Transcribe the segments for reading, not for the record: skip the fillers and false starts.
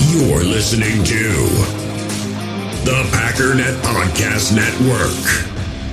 You're listening to the Packernet Podcast Network.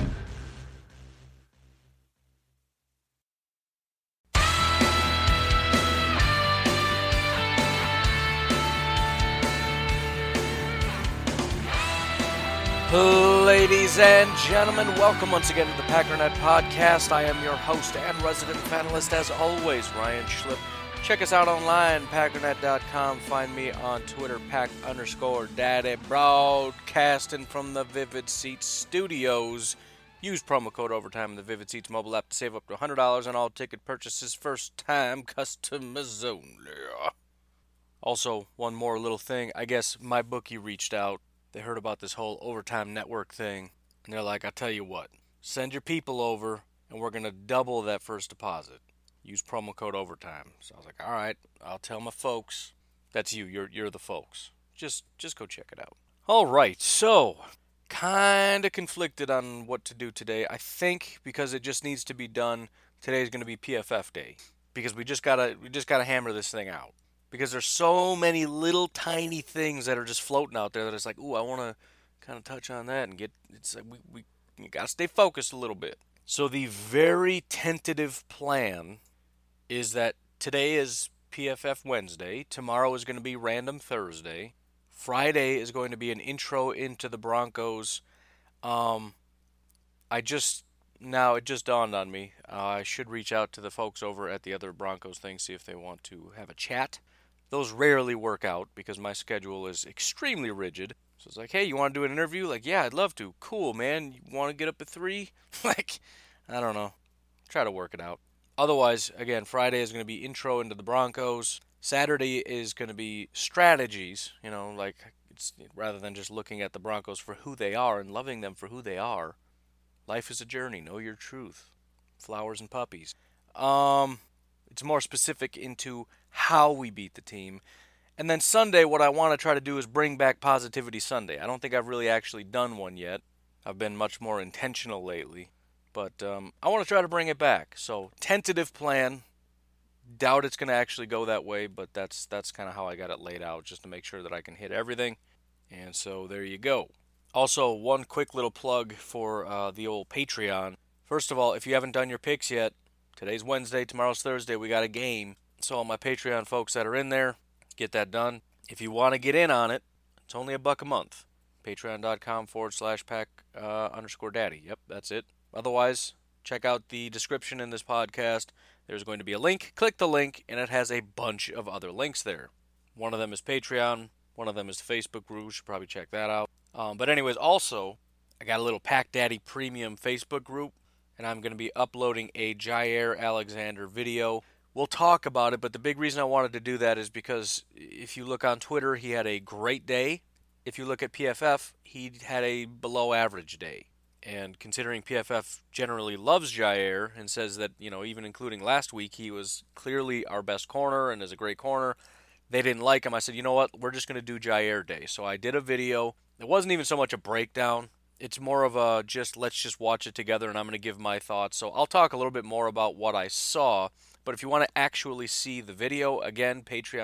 Ladies and gentlemen, welcome once again to the Packernet Podcast. I am your host and resident panelist, as always, Ryan Schlip. Check us out online, Packernet.com. Find me on Twitter, Pack_Daddy, broadcasting from the Vivid Seats Studios. Use promo code OVERTIME in the Vivid Seats mobile app to save up to $100 on all ticket purchases. First time customers only. Also, one more little thing. I guess my bookie reached out. They heard about this whole Overtime Network thing, and they're like, I tell you what, send your people over, and we're going to double that first deposit. Use promo code OVERTIME. So I was like, all right, I'll tell my folks. That's you. You're the folks. Just go check it out. All right, so kind of conflicted on what to do today. I think because it just needs to be done, today is going to be PFF day, because we just gotta hammer this thing out. Because there's so many little tiny things that are just floating out there that it's like, ooh, I want to kind of touch on that and get. It's like we gotta stay focused a little bit. So the very tentative plan is that today is PFF Wednesday, tomorrow is going to be Random Thursday, Friday is going to be an intro into the Broncos. It just dawned on me, I should reach out to the folks over at the other Broncos thing, see if they want to have a chat. Those rarely work out because my schedule is extremely rigid. So it's like, hey, you want to do an interview? Like, yeah, I'd love to. Cool, man. You want to get up at 3? Like, I don't know. Try to work it out. Otherwise, again, Friday is going to be intro into the Broncos. Saturday is going to be strategies, like it's rather than just looking at the Broncos for who they are and loving them for who they are. Life is a journey. Know your truth. Flowers and puppies. It's more specific into how we beat the team. And then Sunday, what I want to try to do is bring back Positivity Sunday. I don't think I've really actually done one yet. I've been much more intentional lately. But I want to try to bring it back. So, tentative plan. Doubt it's going to actually go that way, but that's kind of how I got it laid out, just to make sure that I can hit everything. And so, there you go. Also, one quick little plug for the old Patreon. First of all, if you haven't done your picks yet, today's Wednesday, tomorrow's Thursday, we got a game. So, all my Patreon folks that are in there, get that done. If you want to get in on it, it's only $1 a month. Patreon.com/Pack_Daddy. Yep, that's it. Otherwise, check out the description in this podcast. There's going to be a link. Click the link, and it has a bunch of other links there. One of them is Patreon. One of them is the Facebook group. You should probably check that out. But anyways, also, I got a little Pack Daddy Premium Facebook group, and I'm going to be uploading a Jaire Alexander video. We'll talk about it, but the big reason I wanted to do that is because if you look on Twitter, he had a great day. If you look at PFF, he had a below-average day. And considering PFF generally loves Jaire and says that, even including last week, he was clearly our best corner and is a great corner, they didn't like him. I said, you know what, we're just going to do Jaire Day. So I did a video. It wasn't even so much a breakdown. It's more of a let's just watch it together, and I'm going to give my thoughts. So I'll talk a little bit more about what I saw. But if you want to actually see the video, again,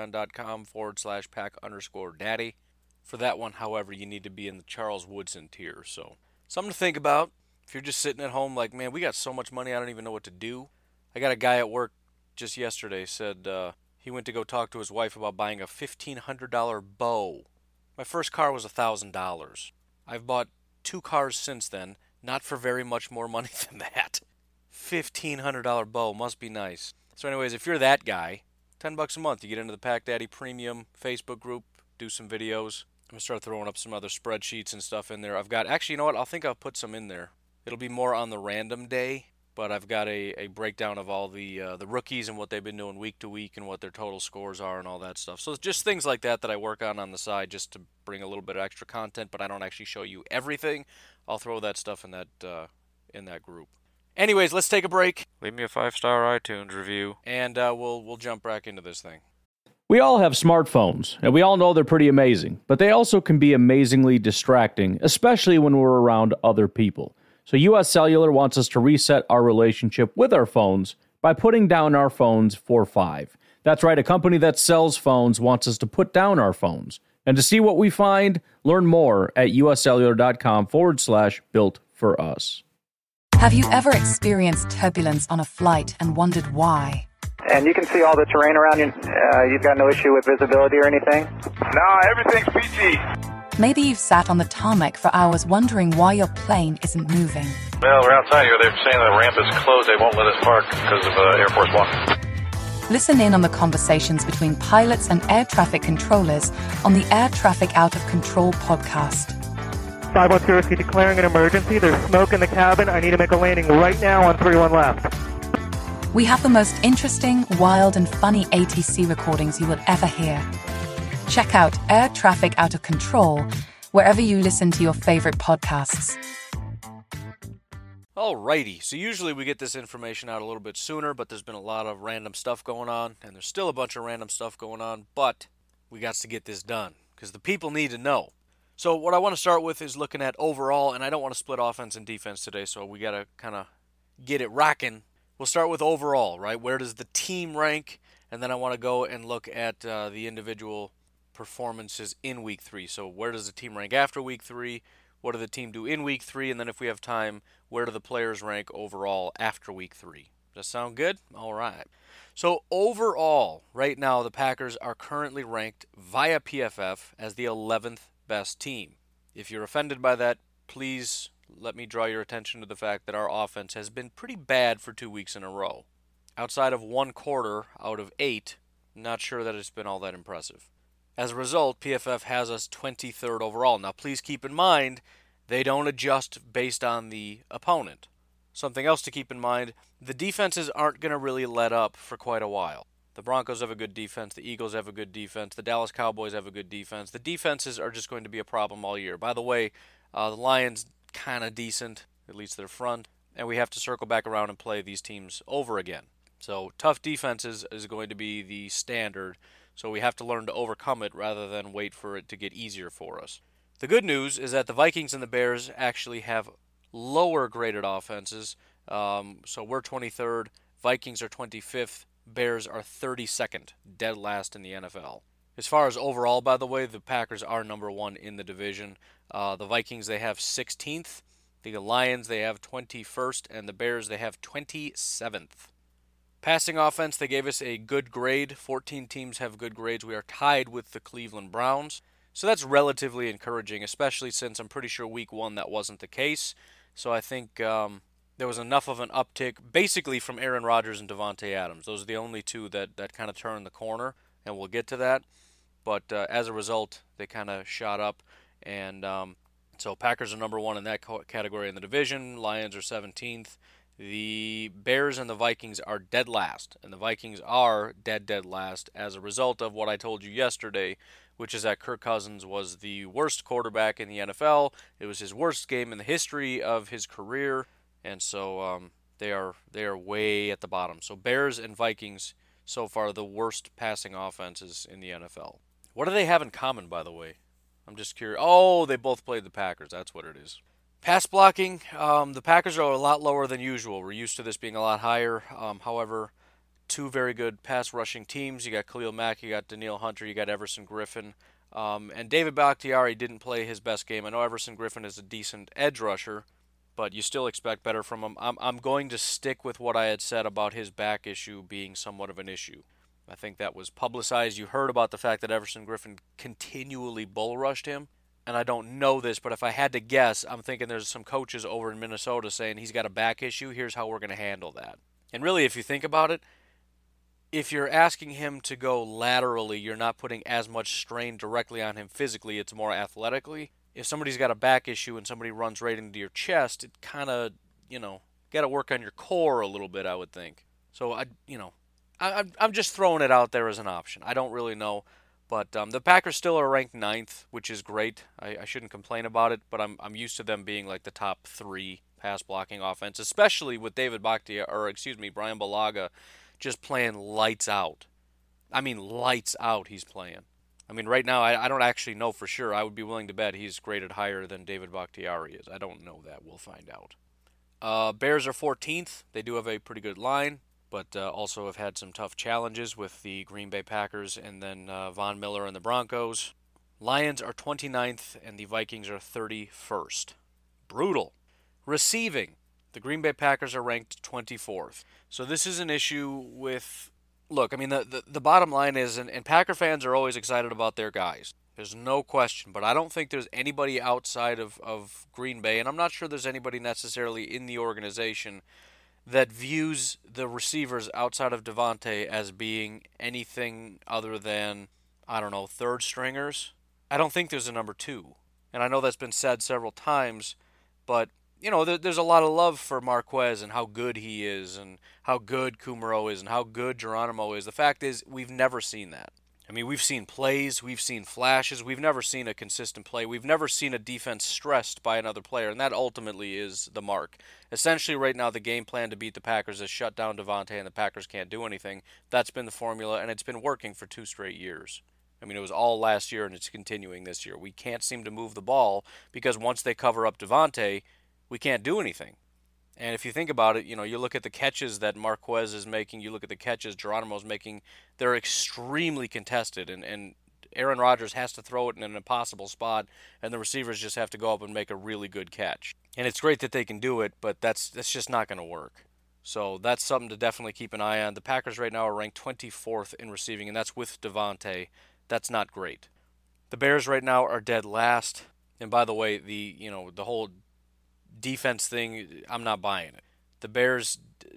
patreon.com/Pack_Daddy. For that one, however, you need to be in the Charles Woodson tier. So something to think about. If you're just sitting at home like, man, we got so much money, I don't even know what to do. I got a guy at work just yesterday said he went to go talk to his wife about buying a $1,500 bow. My first car was $1,000. I've bought 2 cars since then, not for very much more money than that. $1,500 bow must be nice. So anyways, if you're that guy, $10 a month, you get into the Pack Daddy Premium Facebook group, do some videos. I'm going to start throwing up some other spreadsheets and stuff in there. I've got, actually, you know what? I think I'll put some in there. It'll be more on the random day, but I've got a breakdown of all the rookies and what they've been doing week to week and what their total scores are and all that stuff. So just things like that I work on the side just to bring a little bit of extra content, but I don't actually show you everything. I'll throw that stuff in that group. Anyways, let's take a break. Leave me a 5-star iTunes review, and we'll jump back into this thing. We all have smartphones, and we all know they're pretty amazing, but they also can be amazingly distracting, especially when we're around other people. So US Cellular wants us to reset our relationship with our phones by putting down our phones for $5. That's right, a company that sells phones wants us to put down our phones. And to see what we find, learn more at uscellular.com/built-for-us. Have you ever experienced turbulence on a flight and wondered why? And you can see all the terrain around you. You've got no issue with visibility or anything? No, everything's peachy. Maybe you've sat on the tarmac for hours wondering why your plane isn't moving. Well, we're outside here. They're saying the ramp is closed. They won't let us park because of Air Force One. Listen in on the conversations between pilots and air traffic controllers on the Air Traffic Out of Control podcast. 510 Whiskey declaring an emergency. There's smoke in the cabin. I need to make a landing right now on 31 left. We have the most interesting, wild, and funny ATC recordings you will ever hear. Check out Air Traffic Out of Control wherever you listen to your favorite podcasts. Alrighty, so usually we get this information out a little bit sooner, but there's been a lot of random stuff going on, and there's still a bunch of random stuff going on, but we got to get this done, because the people need to know. So what I want to start with is looking at overall, and I don't want to split offense and defense today, so we got to kind of get it rocking. We'll start with overall, right? Where does the team rank? And then I want to go and look at the individual performances in Week 3. So where does the team rank after Week 3? What did the team do in Week 3? And then if we have time, where do the players rank overall after Week 3? Does that sound good? All right. So overall, right now, the Packers are currently ranked via PFF as the 11th best team. If you're offended by that, please let me draw your attention to the fact that our offense has been pretty bad for 2 weeks in a row. Outside of one quarter out of 8, not sure that it's been all that impressive. As a result, PFF has us 23rd overall. Now, please keep in mind, they don't adjust based on the opponent. Something else to keep in mind, the defenses aren't going to really let up for quite a while. The Broncos have a good defense, the Eagles have a good defense, the Dallas Cowboys have a good defense. The defenses are just going to be a problem all year. By the way, the Lions, kind of decent, at least their front, and we have to circle back around and play these teams over again. So tough defenses is going to be the standard, so we have to learn to overcome it rather than wait for it to get easier for us. The good news is that the Vikings and the Bears actually have lower graded offenses, so we're 23rd, Vikings are 25th, Bears are 32nd, dead last in the NFL. As far as overall, by the way, the Packers are number 1 in the division. The Vikings, they have 16th. The Lions, they have 21st. And the Bears, they have 27th. Passing offense, they gave us a good grade. 14 teams have good grades. We are tied with the Cleveland Browns. So that's relatively encouraging, especially since I'm pretty sure Week 1 that wasn't the case. So I think there was enough of an uptick, basically from Aaron Rodgers and Davante Adams. Those are the only two that kind of turned the corner, and we'll get to that. But as a result, they kind of shot up, and so Packers are number 1 in that category in the division. Lions are 17th. The Bears and the Vikings are dead last, and the Vikings are dead last as a result of what I told you yesterday, which is that Kirk Cousins was the worst quarterback in the NFL. It was his worst game in the history of his career, and so they are way at the bottom. So Bears and Vikings so far the worst passing offenses in the NFL. What do they have in common, by the way? I'm just curious. Oh, they both played the Packers. That's what it is. Pass blocking, the Packers are a lot lower than usual. We're used to this being a lot higher. However, 2 very good pass rushing teams. You got Khalil Mack, you got Danielle Hunter, you got Everson Griffin. And David Bakhtiari didn't play his best game. I know Everson Griffin is a decent edge rusher, but you still expect better from him. I'm going to stick with what I had said about his back issue being somewhat of an issue. I think that was publicized. You heard about the fact that Everson Griffin continually bull rushed him. And I don't know this, but if I had to guess, I'm thinking there's some coaches over in Minnesota saying he's got a back issue. Here's how we're going to handle that. And really, if you think about it, if you're asking him to go laterally, you're not putting as much strain directly on him physically. It's more athletically. If somebody's got a back issue and somebody runs right into your chest, it kind of, got to work on your core a little bit, I would think. So, I'm just throwing it out there as an option. I don't really know. But the Packers still are ranked 9th, which is great. I shouldn't complain about it, but I'm used to them being like the top 3 pass blocking offense, especially with Brian Bulaga just playing lights out. I mean, lights out he's playing. I mean, right now, I don't actually know for sure. I would be willing to bet he's graded higher than David Bakhtiari is. I don't know that. We'll find out. Bears are 14th. They do have a pretty good line. but also have had some tough challenges with the Green Bay Packers and then Von Miller and the Broncos. Lions are 29th, and the Vikings are 31st. Brutal. Receiving. The Green Bay Packers are ranked 24th. So this is an issue with... Look, I mean, the bottom line is, and Packer fans are always excited about their guys. There's no question, but I don't think there's anybody outside of Green Bay, and I'm not sure there's anybody necessarily in the organization that views the receivers outside of Davante as being anything other than, I don't know, third stringers. I don't think there's a number two. And I know that's been said several times, but, you know, there's a lot of love for Marquez and how good he is and how good Kumaro is and how good Geronimo is. The fact is, we've never seen that. I mean, we've seen plays, we've seen flashes, we've never seen a consistent play, we've never seen a defense stressed by another player, and that ultimately is the mark. Essentially, right now, the game plan to beat the Packers is shut down Davante and the Packers can't do anything. That's been the formula, and it's been working for 2 straight years. I mean, it was all last year, and it's continuing this year. We can't seem to move the ball because once they cover up Davante, we can't do anything. And if you think about it, you know, you look at the catches that Marquez is making, you look at the catches Geronimo's making, they're extremely contested, and Aaron Rodgers has to throw it in an impossible spot, and the receivers just have to go up and make a really good catch. And it's great that they can do it, but that's just not going to work. So that's something to definitely keep an eye on. The Packers right now are ranked 24th in receiving, and that's with Davante. That's not great. The Bears right now are dead last. And by the way, the whole defense thing, I'm not buying it. The Bears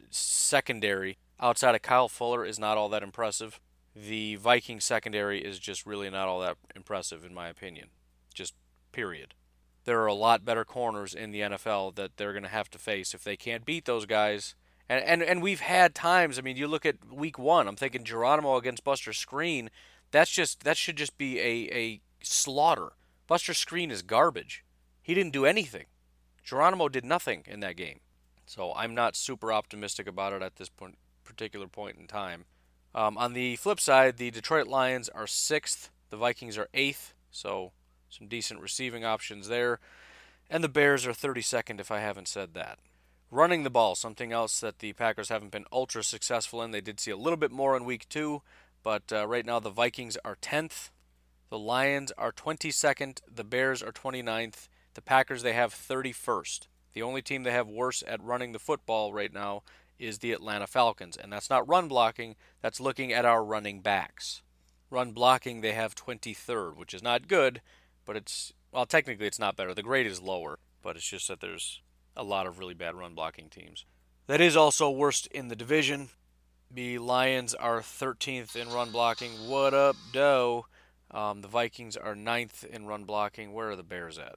secondary outside of Kyle Fuller is not all that impressive. The Vikings secondary is just really not all that impressive in my opinion. Just period. There are a lot better corners in the NFL that they're going to have to face if they can't beat those guys. And we've had times, I mean, you look at week 1, I'm thinking Geronimo against Buster Skrine, that should just be a slaughter. Buster Skrine is garbage. He didn't do anything. Geronimo did nothing in that game. So I'm not super optimistic about it at this particular point in time. On the flip side, the Detroit Lions are 6th. The Vikings are 8th. So some decent receiving options there. And the Bears are 32nd, if I haven't said that. Running the ball, something else that the Packers haven't been ultra successful in. They did see a little bit more in week 2. But right now the Vikings are 10th. The Lions are 22nd. The Bears are 29th. The Packers, they have 31st. The only team they have worse at running the football right now is the Atlanta Falcons. And that's not run blocking. That's looking at our running backs. Run blocking, they have 23rd, which is not good. But it's, well, technically it's not better. The grade is lower. But it's just that there's a lot of really bad run blocking teams. That is also worst in the division. The Lions are 13th in run blocking. What up, doe? The Vikings are 9th in run blocking. Where are the Bears at?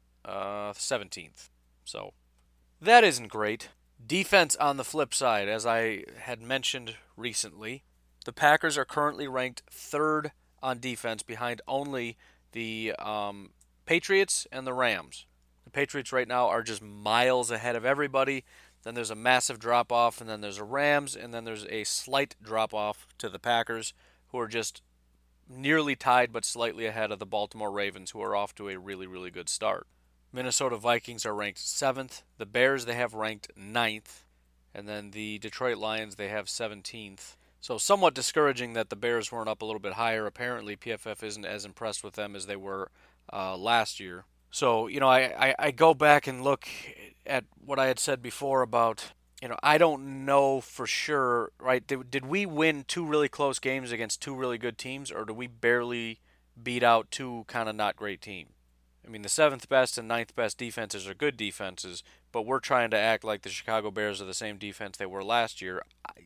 17th. So that isn't great. Defense on the flip side, as I had mentioned recently, the Packers are currently ranked 3rd on defense behind only the Patriots and the Rams. The Patriots right now are just miles ahead of everybody. Then there's a massive drop-off, and then there's a Rams, and then there's a slight drop-off to the Packers, who are just nearly tied but slightly ahead of the Baltimore Ravens, who are off to a really, really good start. Minnesota Vikings are ranked 7th. The Bears, they have ranked 9th. And then the Detroit Lions, they have 17th. So somewhat discouraging that the Bears weren't up a little bit higher. Apparently PFF isn't as impressed with them as they were last year. So, you know, I go back and look at what I had said before about, you know, I don't know for sure, right? Did we win 2 really close games against 2 really good teams, or did we barely beat out 2 kind of not great teams? I mean, the 7th best and 9th best defenses are good defenses, but we're trying to act like the Chicago Bears are the same defense they were last year.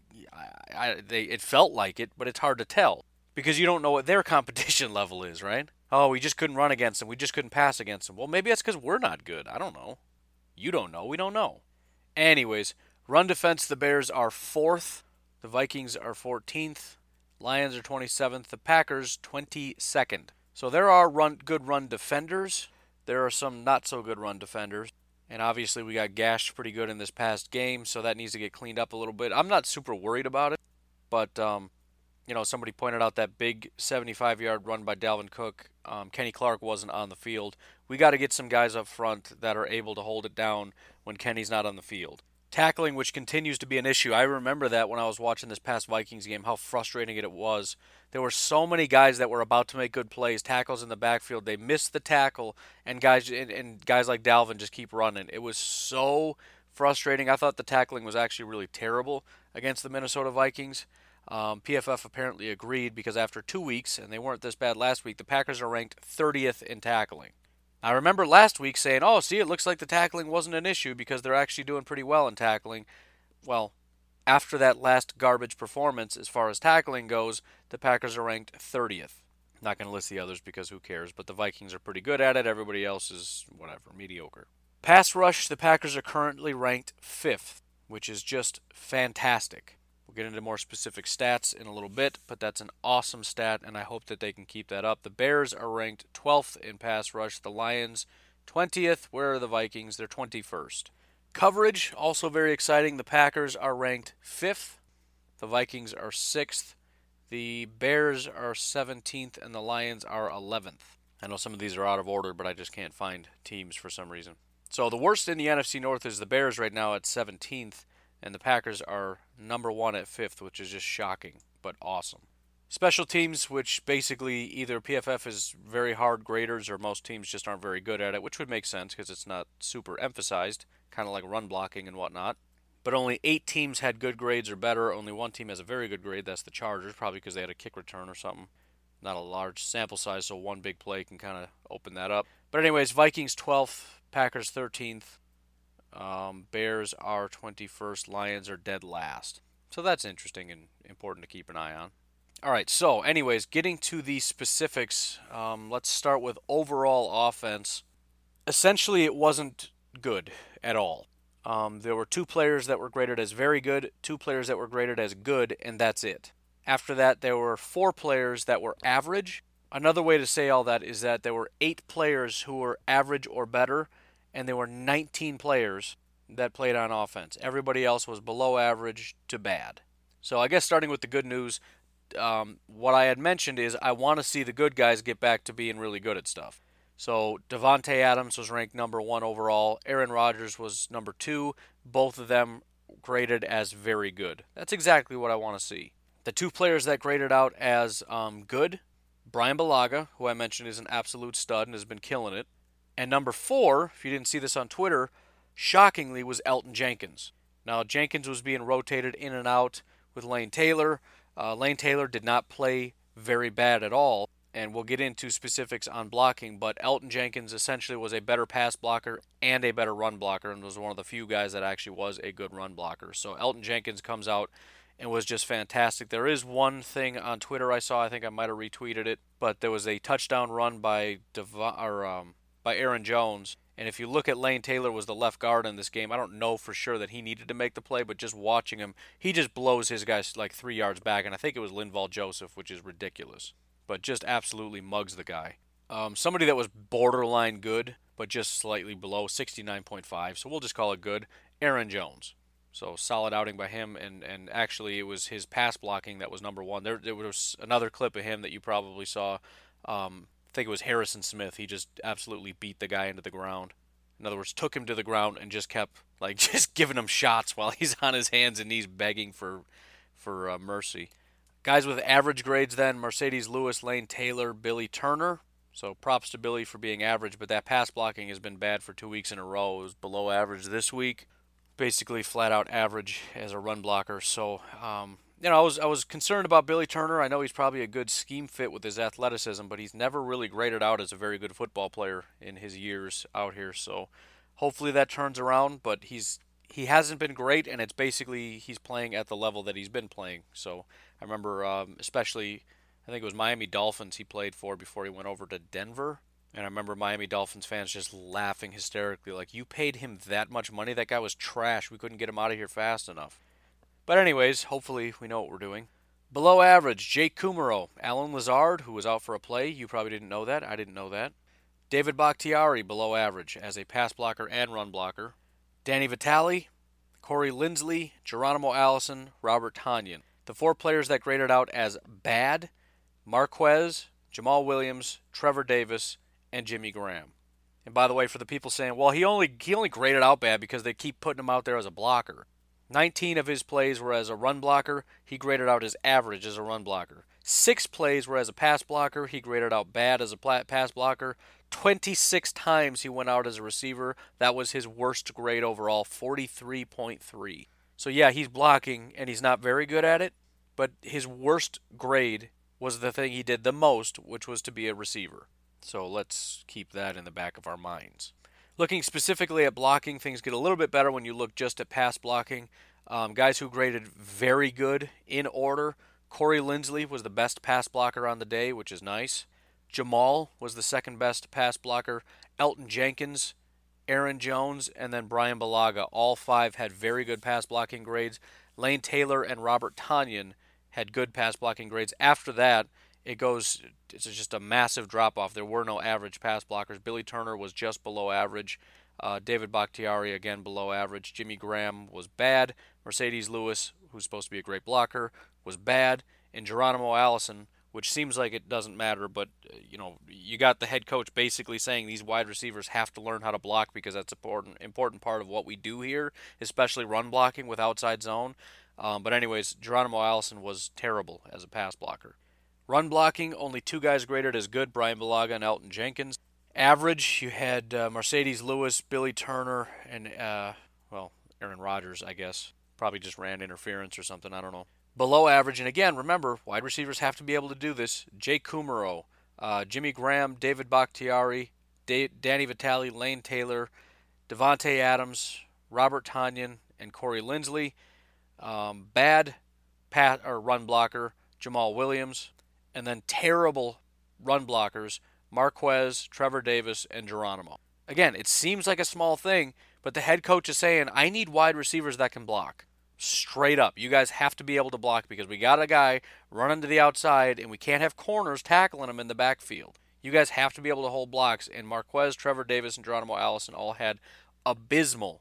It felt like it, but it's hard to tell because you don't know what their competition level is, right? Oh, we just couldn't run against them. We just couldn't pass against them. Well, maybe that's because we're not good. I don't know. You don't know. We don't know. Anyways, run defense, the Bears are 4th. The Vikings are 14th. Lions are 27th. The Packers, 22nd. So there are good run defenders. There are some not so good run defenders. And obviously we got gashed pretty good in this past game, so that needs to get cleaned up a little bit. I'm not super worried about it, but you know, somebody pointed out that big 75-yard run by Dalvin Cook. Kenny Clark wasn't on the field. We got to get some guys up front that are able to hold it down when Kenny's not on the field. Tackling, which continues to be an issue. I remember that when I was watching this past Vikings game, how frustrating it was. There were so many guys that were about to make good plays, tackles in the backfield. They missed the tackle, and guys like Dalvin just keep running. It was so frustrating. I thought the tackling was actually really terrible against the Minnesota Vikings. PFF apparently agreed because after 2 weeks, and they weren't this bad last week, the Packers are ranked 30th in tackling. I remember last week saying, oh, see, it looks like the tackling wasn't an issue because they're actually doing pretty well in tackling. Well, after that last garbage performance, as far as tackling goes, the Packers are ranked 30th. Not going to list the others because who cares, but the Vikings are pretty good at it. Everybody else is, whatever, mediocre. Pass rush, the Packers are currently ranked 5th, which is just fantastic. We'll get into more specific stats in a little bit, but that's an awesome stat, and I hope that they can keep that up. The Bears are ranked 12th in pass rush. The Lions, 20th. Where are the Vikings? They're 21st. Coverage, also very exciting. The Packers are ranked 5th. The Vikings are 6th. The Bears are 17th, and the Lions are 11th. I know some of these are out of order, but I just can't find teams for some reason. So the worst in the NFC North is the Bears right now at 17th. And the Packers are number 1 at 5th, which is just shocking, but awesome. Special teams, which basically either PFF is very hard graders or most teams just aren't very good at it, which would make sense because it's not super emphasized, kind of like run blocking and whatnot. But only 8 teams had good grades or better. Only 1 team has a very good grade. That's the Chargers, probably because they had a kick return or something. Not a large sample size, so one big play can kind of open that up. But anyways, Vikings 12th, Packers 13th. Bears are 21st, Lions are dead last. So that's interesting and important to keep an eye on. All right, so anyways, getting to the specifics, let's start with overall offense. Essentially, it wasn't good at all. There were 2 players that were graded as very good, 2 players that were graded as good, and that's it. After that, there were 4 players that were average. Another way to say all that is that there were 8 players who were average or better, and there were 19 players that played on offense. Everybody else was below average to bad. So I guess starting with the good news, what I had mentioned is I want to see the good guys get back to being really good at stuff. So Davante Adams was ranked number 1 overall. Aaron Rodgers was number 2. Both of them graded as very good. That's exactly what I want to see. The 2 players that graded out as good, Brian Bulaga, who I mentioned is an absolute stud and has been killing it. And number 4, if you didn't see this on Twitter, shockingly was Elgton Jenkins. Now, Jenkins was being rotated in and out with Lane Taylor. Lane Taylor did not play very bad at all, and we'll get into specifics on blocking, but Elgton Jenkins essentially was a better pass blocker and a better run blocker, and was one of the few guys that actually was a good run blocker. So Elgton Jenkins comes out and was just fantastic. There is one thing on Twitter I saw, I think I might have retweeted it, but there was a touchdown run by Aaron Jones. And if you look at Lane Taylor was the left guard in this game, I don't know for sure that he needed to make the play, but just watching him, he just blows his guys like 3 yards back, and I think it was Linval Joseph, which is ridiculous. But just absolutely mugs the guy. Somebody that was borderline good, but just slightly below, 69.5, so we'll just call it good, Aaron Jones. So solid outing by him, and actually it was his pass blocking that was number 1. There was another clip of him that you probably saw. I think it was Harrison Smith. He just absolutely beat the guy into the ground. In other words, took him to the ground and just kept just giving him shots while he's on his hands and knees begging for mercy. Guys with average grades then, Mercedes Lewis, Lane Taylor, Billy Turner. So props to Billy for being average, but that pass blocking has been bad for 2 weeks in a row. It was below average this week. Basically flat out average as a run blocker. So, I was concerned about Billy Turner. I know he's probably a good scheme fit with his athleticism, but he's never really graded out as a very good football player in his years out here. So hopefully that turns around, but he hasn't been great, and it's basically he's playing at the level that he's been playing. So I remember especially, I think it was Miami Dolphins he played for before he went over to Denver. And I remember Miami Dolphins fans just laughing hysterically, like, you paid him that much money? That guy was trash. We couldn't get him out of here fast enough. But anyways, hopefully we know what we're doing. Below average, Jake Kumaro, Alan Lazard, who was out for a play. You probably didn't know that. I didn't know that. David Bakhtiari, below average, as a pass blocker and run blocker. Danny Vitale, Corey Linsley, Geronimo Allison, Robert Tonyan. The 4 players that graded out as bad, Marquez, Jamal Williams, Trevor Davis, and Jimmy Graham. And by the way, for the people saying, well, he only graded out bad because they keep putting him out there as a blocker. 19 of his plays were as a run blocker. He graded out his average as a run blocker. 6 plays were as a pass blocker. He graded out bad as a pass blocker. 26 times he went out as a receiver. That was his worst grade overall, 43.3. So yeah, he's blocking, and he's not very good at it, but his worst grade was the thing he did the most, which was to be a receiver. So let's keep that in the back of our minds. Looking specifically at blocking, things get a little bit better when you look just at pass blocking. Guys who graded very good in order. Corey Linsley was the best pass blocker on the day, which is nice. Jamal was the second best pass blocker. Elton Jenkins, Aaron Jones, and then Brian Bulaga. All 5 had very good pass blocking grades. Lane Taylor and Robert Tonyan had good pass blocking grades. After that, it's just a massive drop-off. There were no average pass blockers. Billy Turner was just below average. David Bakhtiari, again, below average. Jimmy Graham was bad. Mercedes Lewis, who's supposed to be a great blocker, was bad. And Geronimo Allison, which seems like it doesn't matter, but you got the head coach basically saying these wide receivers have to learn how to block because that's an important part of what we do here, especially run blocking with outside zone. But anyways, Geronimo Allison was terrible as a pass blocker. Run blocking, only 2 guys graded as good, Brian Bulaga and Elton Jenkins. Average, you had Mercedes Lewis, Billy Turner, and, Aaron Rodgers, I guess. Probably just ran interference or something, I don't know. Below average, and again, remember, wide receivers have to be able to do this. Jake Kumaro, Jimmy Graham, David Bakhtiari, Danny Vitale, Lane Taylor, Devontae Adams, Robert Tonyan, and Corey Linsley. Bad run blocker, Jamal Williams. And then terrible run blockers, Marquez, Trevor Davis, and Geronimo. Again, it seems like a small thing, but the head coach is saying, I need wide receivers that can block. Straight up. You guys have to be able to block because we got a guy running to the outside, and we can't have corners tackling him in the backfield. You guys have to be able to hold blocks, and Marquez, Trevor Davis, and Geronimo Allison all had abysmal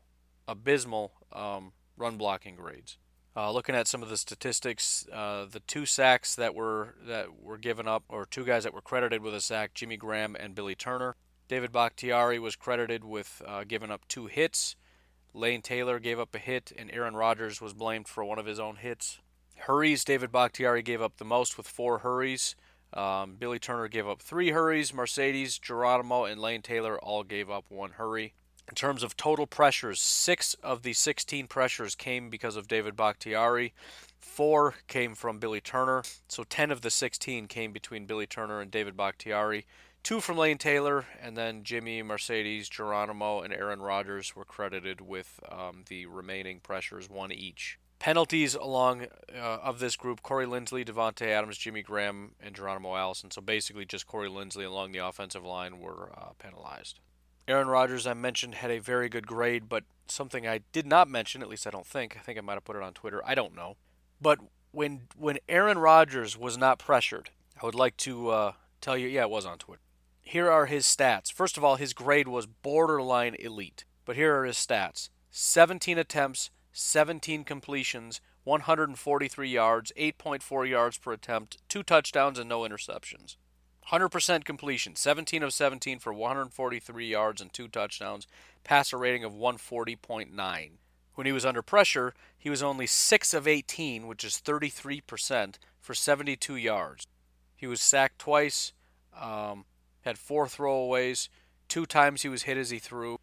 run blocking grades. Looking at some of the statistics, the 2 sacks that were given up, or 2 guys that were credited with a sack, Jimmy Graham and Billy Turner. David Bakhtiari was credited with giving up 2 hits. Lane Taylor gave up a hit, and Aaron Rodgers was blamed for one of his own hits. Hurries, David Bakhtiari gave up the most with 4 hurries. Billy Turner gave up 3 hurries. Mercedes, Geronimo, and Lane Taylor all gave up 1 hurry. In terms of total pressures, 6 of the 16 pressures came because of David Bakhtiari. 4 came from Billy Turner. So 10 of the 16 came between Billy Turner and David Bakhtiari. 2 from Lane Taylor, and then Jimmy, Mercedes, Geronimo, and Aaron Rodgers were credited with the remaining pressures, 1 each. Penalties along of this group, Corey Linsley, Devontae Adams, Jimmy Graham, and Geronimo Allison. So basically just Corey Linsley along the offensive line were penalized. Aaron Rodgers, I mentioned, had a very good grade, but something I did not mention, at least I don't think. I think I might have put it on Twitter. I don't know. But when Aaron Rodgers was not pressured, I would like to tell you, it was on Twitter. Here are his stats. First of all, his grade was borderline elite. But here are his stats. 17 attempts, 17 completions, 143 yards, 8.4 yards per attempt, 2 touchdowns, and no interceptions. 100% completion, 17 of 17 for 143 yards and 2 touchdowns, passer rating of 140.9. When he was under pressure, he was only 6 of 18, which is 33%, for 72 yards. He was sacked twice, had 4 throwaways, 2 times he was hit as he threw,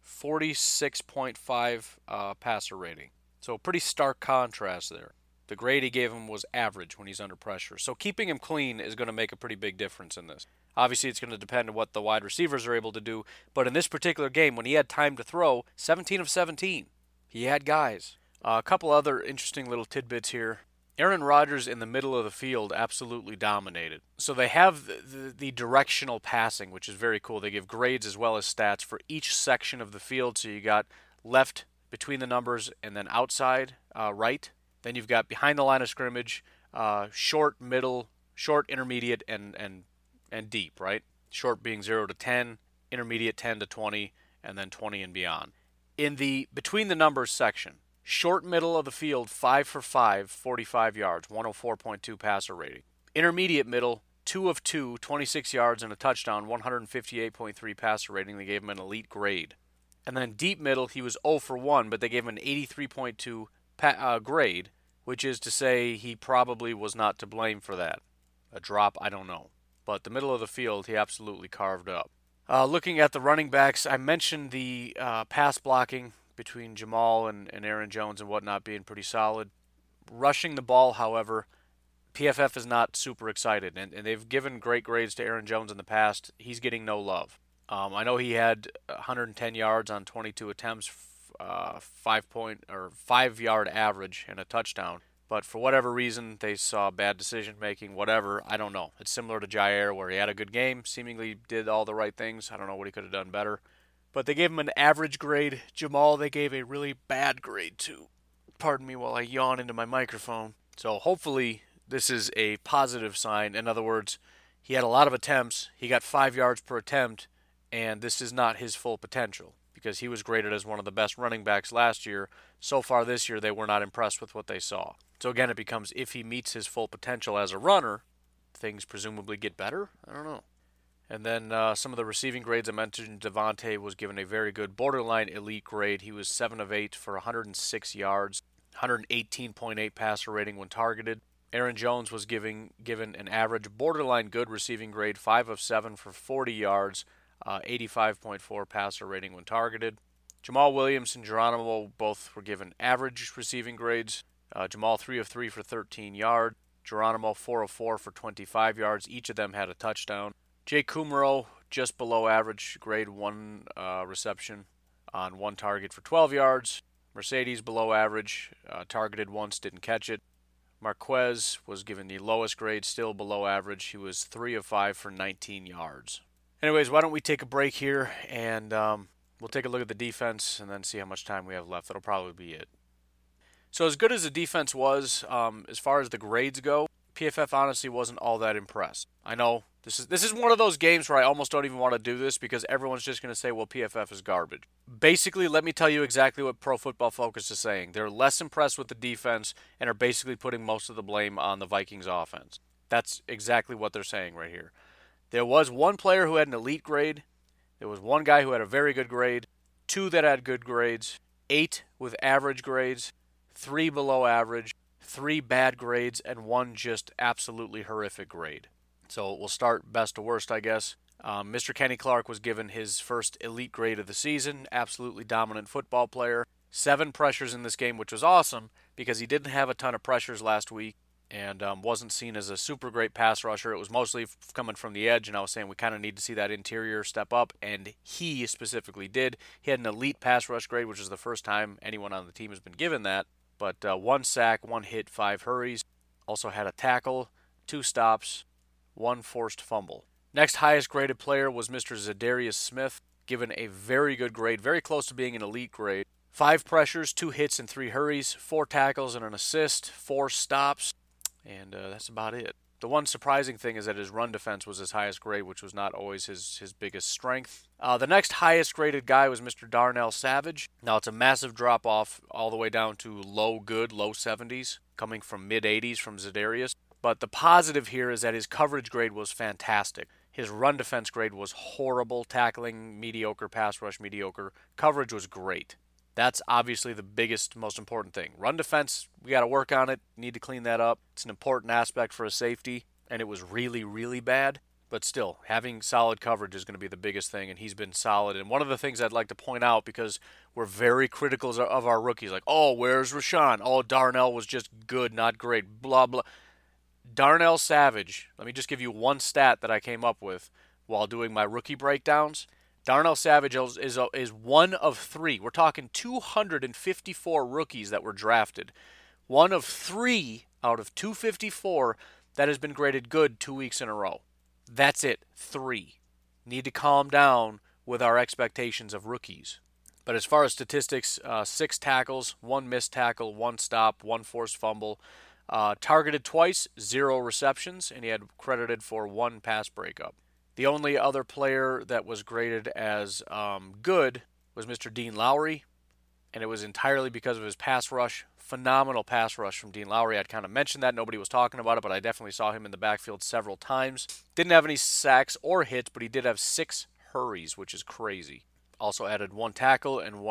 46.5 passer rating. So pretty stark contrast there. The grade he gave him was average when he's under pressure. So keeping him clean is going to make a pretty big difference in this. Obviously, it's going to depend on what the wide receivers are able to do. But in this particular game, when he had time to throw, 17 of 17. He had guys. A couple other interesting little tidbits here. Aaron Rodgers in the middle of the field absolutely dominated. So they have the directional passing, which is very cool. They give grades as well as stats for each section of the field. So you got left between the numbers and then outside, right. Then you've got behind the line of scrimmage, short, middle, short, intermediate, and deep, right? Short being 0 to 10, intermediate 10 to 20, and then 20 and beyond. In the between the numbers section, short middle of the field, 5 for 5, 45 yards, 104.2 passer rating. Intermediate middle, 2 of 2, 26 yards and a touchdown, 158.3 passer rating. They gave him an elite grade. And then deep middle, he was 0 for 1, but they gave him an 83.2 grade, which is to say he probably was not to blame for that. A drop, I don't know. But the middle of the field, he absolutely carved up. Looking at the running backs, I mentioned the pass blocking between Jamal and Aaron Jones and whatnot being pretty solid. Rushing the ball, however, PFF is not super excited, and they've given great grades to Aaron Jones in the past. He's getting no love. I know he had 110 yards on 22 attempts, 5-yard average, and a touchdown. But for whatever reason, they saw bad decision-making, whatever. I don't know. It's similar to Jair, where he had a good game, seemingly did all the right things. I don't know what he could have done better. But they gave him an average grade. Jamal, they gave a really bad grade to. Pardon me while I yawn into my microphone. So hopefully this is a positive sign. In other words, he had a lot of attempts. He got 5 yards per attempt, and this is not his full potential because he was graded as one of the best running backs last year. So far this year, they were not impressed with what they saw. So again, it becomes if he meets his full potential as a runner, things presumably get better? I don't know. And then some of the receiving grades I mentioned, Devontae was given a very good borderline elite grade. He was 7 of 8 for 106 yards, 118.8 passer rating when targeted. Aaron Jones was given an average borderline good receiving grade, 5 of 7 for 40 yards, 85.4 passer rating when targeted. Jamal Williams and Geronimo both were given average receiving grades. Jamal 3 of 3 for 13 yards. Geronimo 4 of 4 for 25 yards. Each of them had a touchdown. Jake Kumaro just below average grade, 1 reception on 1 target for 12 yards. Mercedes below average, targeted once, didn't catch it. Marquez was given the lowest grade, still below average. He was 3 of 5 for 19 yards. Anyways, why don't we take a break here and we'll take a look at the defense and then see how much time we have left. That'll probably be it. So as good as the defense was, as far as the grades go, PFF honestly wasn't all that impressed. I know this is one of those games where I almost don't even want to do this because everyone's just going to say, well, PFF is garbage. Basically, let me tell you exactly what Pro Football Focus is saying. They're less impressed with the defense and are basically putting most of the blame on the Vikings offense. That's exactly what they're saying right here. There was one player who had an elite grade. There was one guy who had a very good grade. 2 that had good grades. 8 with average grades. 3 below average, 3 bad grades, and 1 just absolutely horrific grade. So we'll start best to worst, I guess. Mr. Kenny Clark was given his first elite grade of the season, absolutely dominant football player. 7 pressures in this game, which was awesome because he didn't have a ton of pressures last week and wasn't seen as a super great pass rusher. It was mostly coming from the edge, and I was saying we kind of need to see that interior step up, and he specifically did. He had an elite pass rush grade, which is the first time anyone on the team has been given that. But 1 sack, 1 hit, 5 hurries. Also had a tackle, 2 stops, 1 forced fumble. Next highest graded player was Mr. Zadarius Smith, given a very good grade, very close to being an elite grade. 5 pressures, 2 hits, and 3 hurries, 4 tackles and an assist, 4 stops, and that's about it. The one surprising thing is that his run defense was his highest grade, which was not always his biggest strength. The next highest graded guy was Mr. Darnell Savage. Now, it's a massive drop-off all the way down to low 70s, coming from mid-80s from Zadarius. But the positive here is that his coverage grade was fantastic. His run defense grade was horrible, tackling mediocre, pass rush mediocre. Coverage was great. That's obviously the biggest, most important thing. Run defense, we got to work on it. Need to clean that up. It's an important aspect for a safety, and it was really, really bad. But still, having solid coverage is going to be the biggest thing, and he's been solid. And one of the things I'd like to point out, because we're very critical of our rookies, like, oh, where's Rashawn? Oh, Darnell was just good, not great, blah, blah. Darnell Savage, let me just give you one stat that I came up with while doing my rookie breakdowns. Darnell Savage is one of 3. We're talking 254 rookies that were drafted. One of 3 out of 254 that has been graded good 2 weeks in a row. That's it. 3. Need to calm down with our expectations of rookies. But as far as statistics, 6 tackles, 1 missed tackle, 1 stop, 1 forced fumble. Targeted twice, 0 receptions, and he had credited for 1 pass breakup. The only other player that was graded as good was Mr. Dean Lowry. and it was entirely because of his pass rush. Phenomenal pass rush from Dean Lowry. I'd kind of mentioned that. Nobody was talking about it, but I definitely saw him in the backfield several times. Didn't have any sacks or hits, but he did have 6 hurries, which is crazy. Also added 1 tackle, and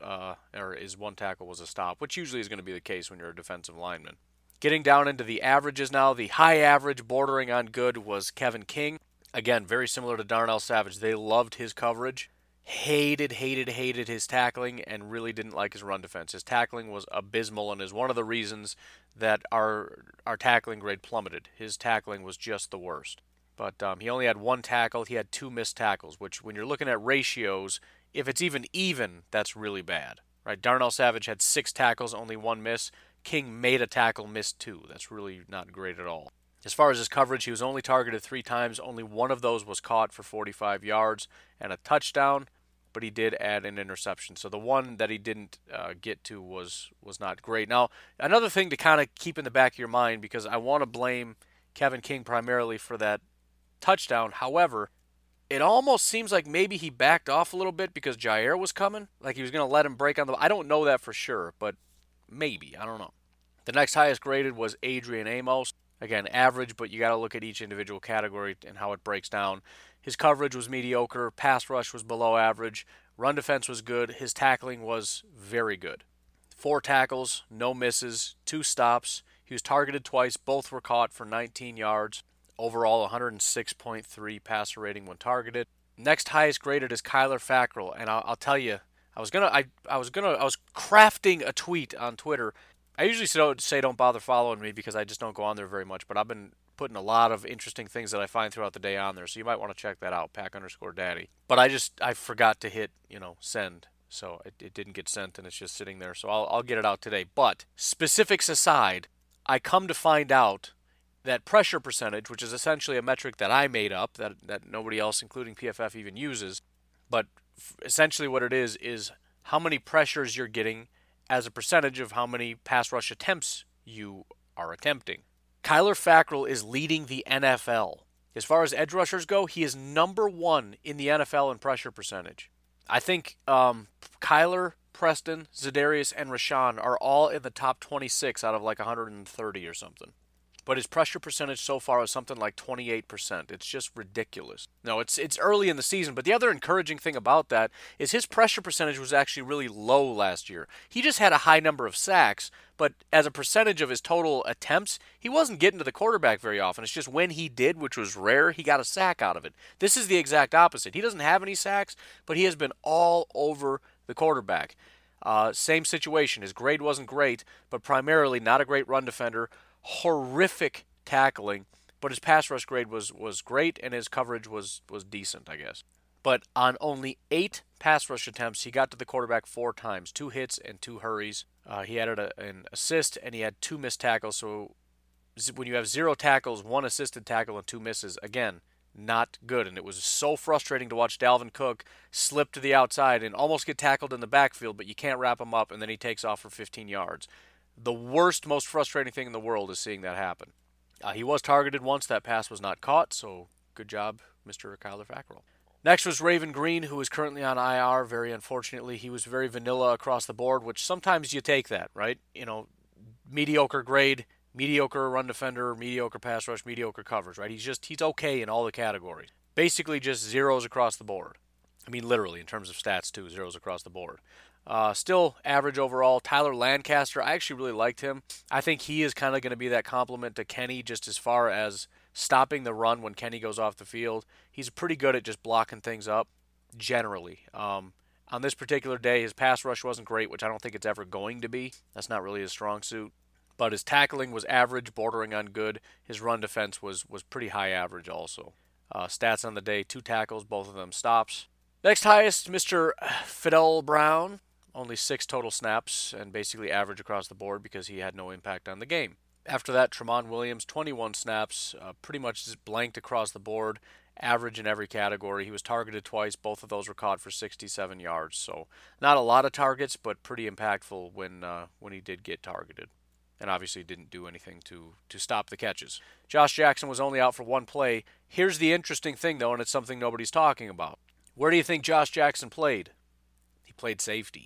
his 1 tackle was a stop, which usually is going to be the case when you're a defensive lineman. Getting down into the averages now, the high average bordering on good was Kevin King. Again, very similar to Darnell Savage. They loved his coverage. Hated his tackling, and really didn't like his run defense. His tackling was abysmal and is one of the reasons that our tackling grade plummeted. His tackling was just the worst. But he only had 1 tackle. He had 2 missed tackles, which when you're looking at ratios, if it's even, that's really bad. Right? Darnell Savage had 6 tackles, only 1 miss. King made a tackle, missed 2. That's really not great at all. As far as his coverage, he was only targeted 3 times. Only 1 of those was caught for 45 yards and a touchdown, but he did add an interception. So the one that he didn't get to was not great. Now, another thing to kind of keep in the back of your mind, because I want to blame Kevin King primarily for that touchdown. However, it almost seems like maybe he backed off a little bit because Jair was coming. Like he was going to let him break on the... I don't know that for sure, but maybe. I don't know. The next highest graded was Adrian Amos. Again, average, but you got to look at each individual category and how it breaks down. His coverage was mediocre. Pass rush was below average. Run defense was good. His tackling was very good. 4 tackles, no misses, 2 stops. He was targeted twice. Both were caught for 19 yards. Overall, 106.3 passer rating when targeted. Next highest graded is Kyler Fackrell, and I'll tell you, I was crafting a tweet on Twitter. I usually say don't bother following me because I just don't go on there very much, but I've been putting a lot of interesting things that I find throughout the day on there, so you might want to check that out, Pack_Daddy. But I forgot to hit, send, so it didn't get sent, and it's just sitting there, so I'll get it out today. But specifics aside, I come to find out that pressure percentage, which is essentially a metric that I made up, that nobody else, including PFF, even uses, but essentially what it is how many pressures you're getting as a percentage of how many pass rush attempts you are attempting. Kyler Fackrell is leading the NFL. As far as edge rushers go, he is number 1 in the NFL in pressure percentage. I think Kyler, Preston, Za'Darius, and Rashawn are all in the top 26 out of like 130 or something. But his pressure percentage so far is something like 28%. It's just ridiculous. No, it's early in the season, but the other encouraging thing about that is his pressure percentage was actually really low last year. He just had a high number of sacks, but as a percentage of his total attempts, he wasn't getting to the quarterback very often. It's just when he did, which was rare, he got a sack out of it. This is the exact opposite. He doesn't have any sacks, but he has been all over the quarterback. Same situation. His grade wasn't great, but primarily not a great run defender. Horrific tackling, but his pass rush grade was great, and his coverage was decent, I guess. But on only 8 pass rush attempts, he got to the quarterback 4 times, 2 hits and 2 hurries. He added an assist, and he had 2 missed tackles. So when you have 0 tackles, 1 assisted tackle, and 2 misses, again, not good. And it was so frustrating to watch Dalvin Cook slip to the outside and almost get tackled in the backfield, but you can't wrap him up, and then he takes off for 15 yards. The worst, most frustrating thing in the world is seeing that happen. He was targeted once. That pass was not caught, so good job, Mr. Kyler Fackrell. Next was Raven Green, who is currently on IR, very unfortunately. He was very vanilla across the board, which sometimes you take that, right? Mediocre grade, mediocre run defender, mediocre pass rush, mediocre coverage, right? He's okay in all the categories. Basically just zeros across the board. I mean, literally, in terms of stats, too, zeros across the board. Still average overall. Tyler Lancaster, I actually really liked him. I think he is kind of going to be that complement to Kenny just as far as stopping the run when Kenny goes off the field. He's pretty good at just blocking things up, generally. On this particular day, his pass rush wasn't great, which I don't think it's ever going to be. That's not really his strong suit. But his tackling was average, bordering on good. His run defense was pretty high average also. Stats on the day, 2 tackles, both of them stops. Next highest, Mr. Fidel Brown. Only 6 total snaps and basically average across the board because he had no impact on the game. After that, Tramon Williams, 21 snaps, pretty much just blanked across the board, average in every category. He was targeted twice. Both of those were caught for 67 yards. So not a lot of targets, but pretty impactful when he did get targeted. And obviously didn't do anything to stop the catches. Josh Jackson was only out for 1 play. Here's the interesting thing, though, and it's something nobody's talking about. Where do you think Josh Jackson played? He played safety.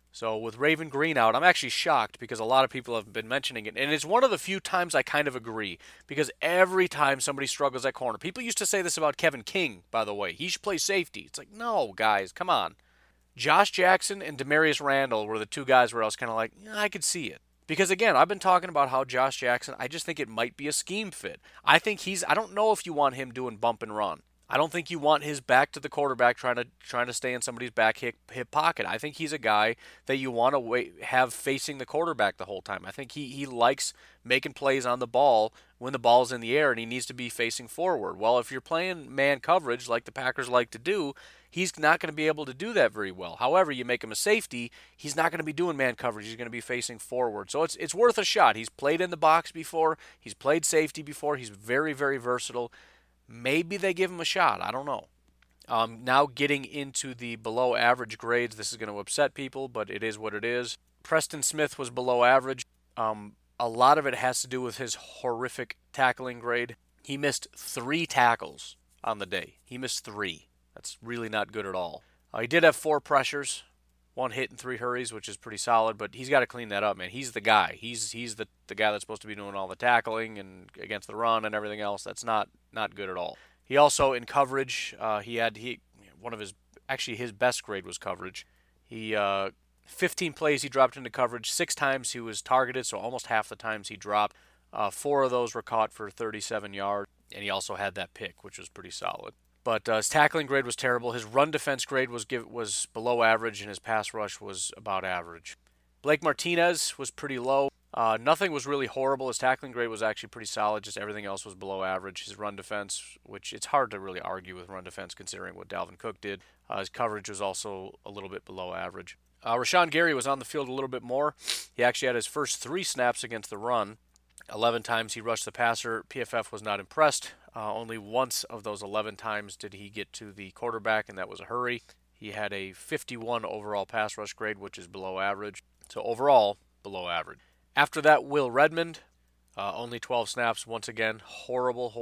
So with Raven Green out, I'm actually shocked because a lot of people have been mentioning it. And it's one of the few times I kind of agree, because every time somebody struggles at corner, people used to say this about Kevin King, by the way. He should play safety. It's like, no, guys, come on. Josh Jackson and Demarius Randall were the two guys where I was kind of like, I could see it. Because again, I've been talking about how Josh Jackson, I just think it might be a scheme fit. I don't know if you want him doing bump and run. I don't think you want his back to the quarterback trying to stay in somebody's back hip pocket. I think he's a guy that you want to have facing the quarterback the whole time. I think he likes making plays on the ball when the ball's in the air and he needs to be facing forward. Well, if you're playing man coverage like the Packers like to do, he's not going to be able to do that very well. However, you make him a safety, he's not going to be doing man coverage. He's going to be facing forward. So it's worth a shot. He's played in the box before. He's played safety before. He's very, very versatile. Maybe they give him a shot. I don't know. Now getting into the below average grades, this is going to upset people, but it is what it is. Preston Smith was below average. A lot of it has to do with his horrific tackling grade. He missed 3 tackles on the day. He missed 3. That's really not good at all. He did have 4 pressures, 1 hit and 3 hurries, which is pretty solid, but he's got to clean that up, man. He's the guy. He's the guy that's supposed to be doing all the tackling and against the run and everything else. That's not good at all. He also, in coverage, his best grade was coverage. 15 plays he dropped into coverage. 6 times he was targeted, so almost half the times he dropped. 4 of those were caught for 37 yards, and he also had that pick, which was pretty solid. But his tackling grade was terrible. His run defense grade was below average, and his pass rush was about average. Blake Martinez was pretty low. Nothing was really horrible. His tackling grade was actually pretty solid. Just everything else was below average. His run defense, which it's hard to really argue with run defense considering what Dalvin Cook did. His coverage was also a little bit below average. Rashawn Gary was on the field a little bit more. He actually had his first 3 snaps against the run. 11 times he rushed the passer. PFF was not impressed. Only once of those 11 times did he get to the quarterback, and that was a hurry. He had a 51 overall pass rush grade, which is below average. So overall, below average. After that, Will Redmond, only 12 snaps. Once again, horrible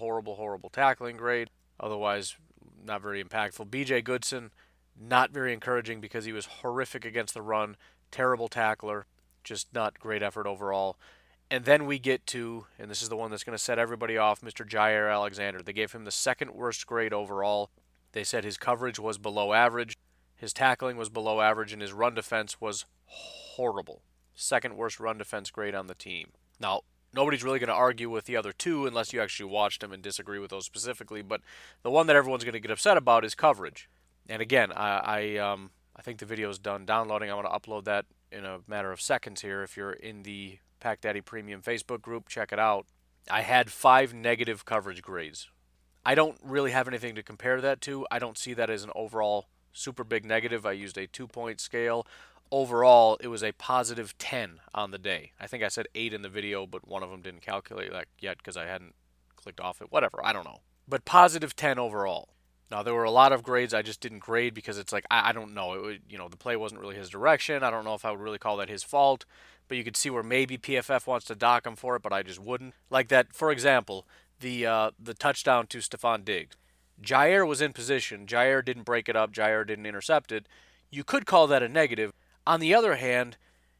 tackling grade. Otherwise, not very impactful. BJ Goodson, not very encouraging because he was horrific against the run. Terrible tackler. Just not great effort overall. And then we get to, and this is the one that's going to set everybody off, Mr. Jair Alexander. They gave him the 2nd worst grade overall. They said his coverage was below average, his tackling was below average, and his run defense was horrible. 2nd worst run defense grade on the team. Now, nobody's really going to argue with the other 2 unless you actually watched them and disagree with those specifically, but the one that everyone's going to get upset about is coverage. And again, I think the video is done downloading. I'm going to upload that in a matter of seconds here. If you're in the Pack Daddy Premium Facebook group, check it out. I had 5 negative coverage grades. I don't really have anything to compare that to. I don't see that as an overall super big negative. I used a 2-point scale. Overall, it was a positive 10 on the day. I think I said 8 in the video, but one of them didn't calculate that yet because I hadn't clicked off it. Whatever, I don't know. But positive 10 overall. Now, there were a lot of grades I just didn't grade because it's like, I don't know. The play wasn't really his direction. I don't know if I would really call that his fault. But you could see where maybe PFF wants to dock him for it, but I just wouldn't. Like that, for example, the touchdown to Stephon Diggs. Jair was in position. Jair didn't break it up. Jair didn't intercept it. You could call that a negative. On the other hand,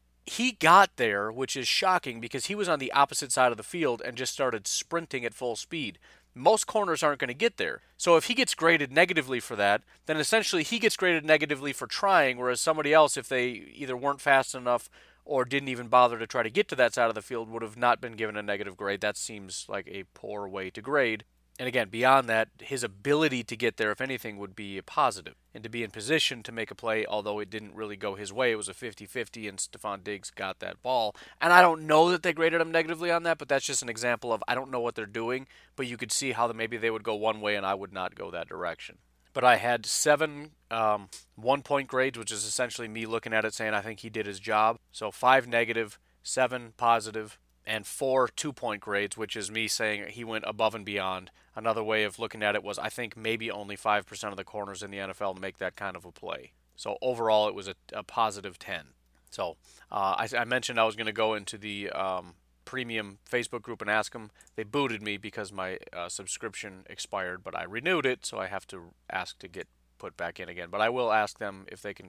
he got there, which is shocking because he was on the opposite side of the field and just started sprinting at full speed. Most corners aren't going to get there. So if he gets graded negatively for that, then essentially he gets graded negatively for trying, whereas somebody else, if they either weren't fast enough or didn't even bother to try to get to that side of the field, would have not been given a negative grade. That seems like a poor way to grade. And again, beyond that, his ability to get there, if anything, would be a positive. And to be in position to make a play, although it didn't really go his way, it was a 50-50, and Stephon Diggs got that ball. And I don't know that they graded him negatively on that, but that's just an example of I don't know what they're doing, but you could see how maybe they would go one way and I would not go that direction. But I had 7 1-point grades, which is essentially me looking at it saying I think he did his job. So 5 negative, 7 positive, and 4 2-point grades, which is me saying he went above and beyond. Another way of looking at it was I think maybe only 5% of the corners in the NFL make that kind of a play. So overall, it was a positive 10. So I mentioned I was going to go into the premium Facebook group and ask them. They booted me because my subscription expired, but I renewed it, so I have to ask to get put back in again. But I will ask them if they can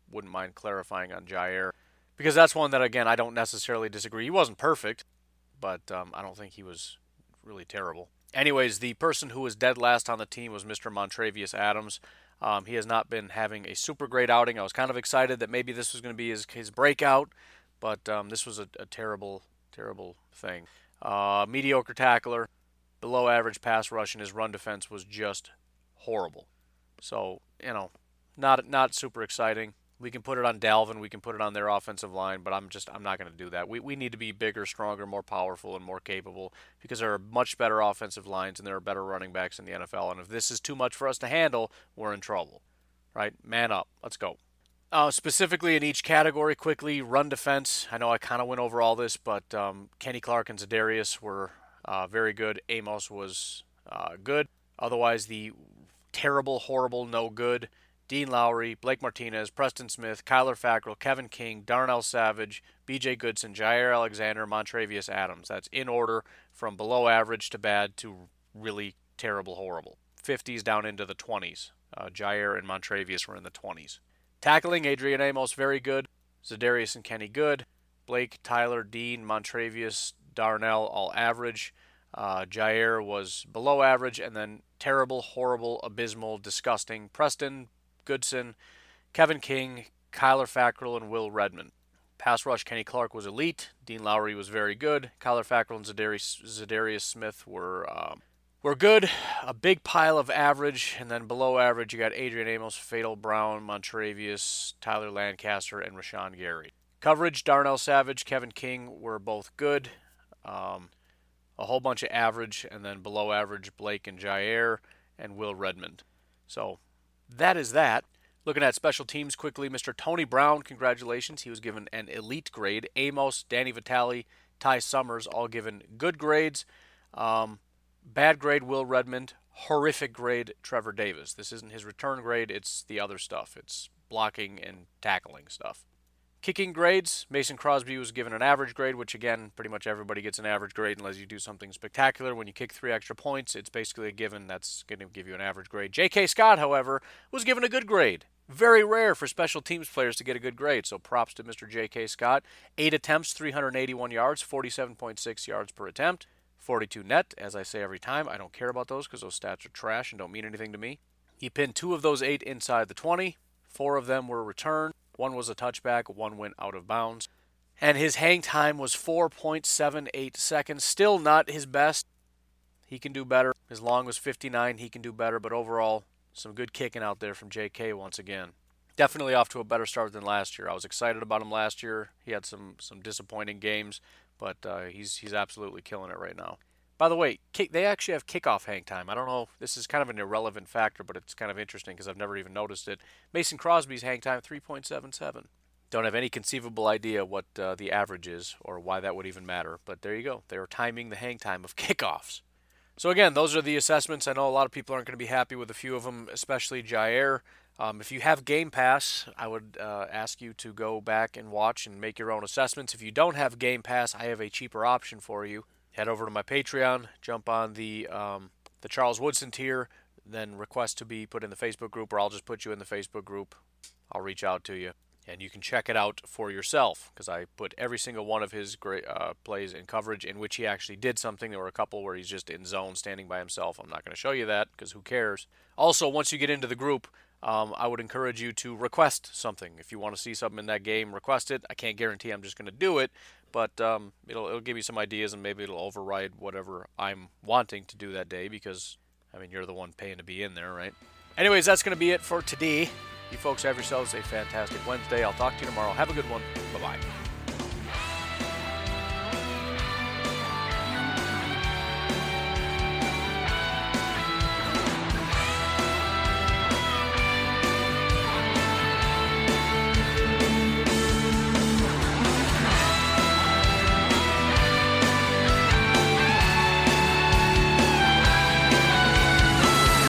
wouldn't mind clarifying on Jair, because that's one that, again, I don't necessarily disagree. He wasn't perfect, but I don't think he was really terrible. Anyways, the person who was dead last on the team was Mr. Montravius Adams. He has not been having a super great outing. I was kind of excited that maybe this was going to be his breakout, but this was a terrible, terrible thing. Mediocre tackler, below average pass rush, and his run defense was just horrible. So, not super exciting. We can put it on Dalvin, we can put it on their offensive line, but I'm not going to do that. We need to be bigger, stronger, more powerful, and more capable, because there are much better offensive lines and there are better running backs in the NFL. And if this is too much for us to handle, we're in trouble. Right? Man up. Let's go. Specifically in each category, quickly, run defense. I know I kind of went over all this, but Kenny Clark and Za'Darius were very good. Amos was good. Otherwise, the terrible, horrible, no good: Dean Lowry, Blake Martinez, Preston Smith, Kyler Fackrell, Kevin King, Darnell Savage, B.J. Goodson, Jair Alexander, Montravius Adams. That's in order from below average to bad to really terrible, horrible. 50s down into the 20s. Jair and Montravius were in the 20s. Tackling, Adrian Amos, very good. Za'Darius and Kenny, good. Blake, Tyler, Dean, Montravius, Darnell, all average. Jair was below average, and then terrible, horrible, abysmal, disgusting Preston, Goodson, Kevin King, Kyler Fackrell, and Will Redmond. Pass rush, Kenny Clark was elite. Dean Lowry was very good. Kyler Fackrell and Za'Darius Smith were good. A big pile of average, and then below average, you got Adrian Amos, Fadel Brown, Montravius, Tyler Lancaster, and Rashawn Gary. Coverage, Darnell Savage, Kevin King were both good. A whole bunch of average, and then below average, Blake and Jair and Will Redmond. So that is that. Looking at special teams quickly, Mr. Tony Brown, congratulations. He was given an elite grade. Amos, Danny Vitale, Ty Summers, all given good grades. Bad grade, Will Redmond. Horrific grade, Trevor Davis. This isn't his return grade, it's the other stuff. It's blocking and tackling stuff. Kicking grades, Mason Crosby was given an average grade, which again, pretty much everybody gets an average grade unless you do something spectacular. When you kick 3 extra points, it's basically a given. That's going to give you an average grade. J.K. Scott, however, was given a good grade. Very rare for special teams players to get a good grade, so props to Mr. J.K. Scott. 8 attempts, 381 yards, 47.6 yards per attempt, 42 net. As I say every time, I don't care about those because those stats are trash and don't mean anything to me. He pinned 2 of those 8 inside the 20. 4 of them were returned. 1 was a touchback, 1 went out of bounds. And his hang time was 4.78 seconds. Still not his best. He can do better. His long was 59. He can do better. But overall, some good kicking out there from JK once again. Definitely off to a better start than last year. I was excited about him last year. He had some disappointing games, but he's absolutely killing it right now. By the way, they actually have kickoff hang time. I don't know, this is kind of an irrelevant factor, but it's kind of interesting because I've never even noticed it. Mason Crosby's hang time, 3.77. Don't have any conceivable idea what the average is or why that would even matter, but there you go. They are timing the hang time of kickoffs. So again, those are the assessments. I know a lot of people aren't going to be happy with a few of them, especially Jair. If you have Game Pass, I would ask you to go back and watch and make your own assessments. If you don't have Game Pass, I have a cheaper option for you. Head over to my Patreon, jump on the Charles Woodson tier, then request to be put in the Facebook group, or I'll just put you in the Facebook group. I'll reach out to you, and you can check it out for yourself, because I put every single one of his great plays in coverage in which he actually did something. There were a couple where he's just in zone, standing by himself. I'm not going to show you that, because who cares? Also, once you get into the group, I would encourage you to request something. If you want to see something in that game, request it. I can't guarantee I'm just going to do it, but it'll give you some ideas, and maybe it'll override whatever I'm wanting to do that day, because, I mean, you're the one paying to be in there, right? Anyways, that's going to be it for today. You folks have yourselves a fantastic Wednesday. I'll talk to you tomorrow. Have a good one. Bye-bye.